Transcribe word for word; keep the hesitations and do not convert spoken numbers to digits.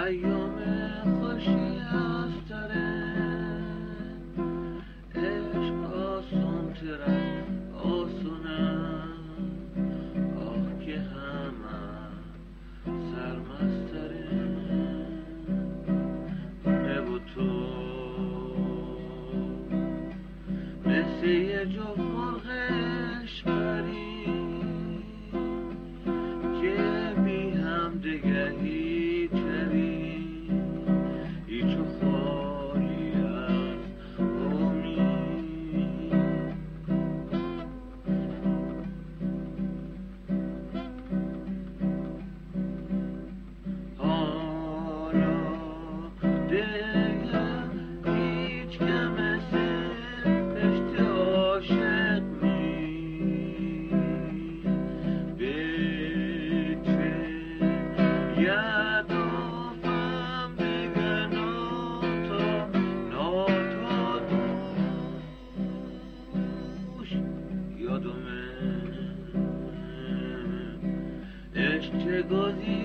ایام خوشی افتره عشق آسون ترک آسونم آه که همه سرمستره خونه و تو مثل یه جفت مرغ عشقری که بی هم دگهی تری هیچ و خالی از امید حالا دیگه هیچ که مثل عشق عاشق نیست به چه یادم دیگه ناتا ناتا دوش یادمه عشق چه گزی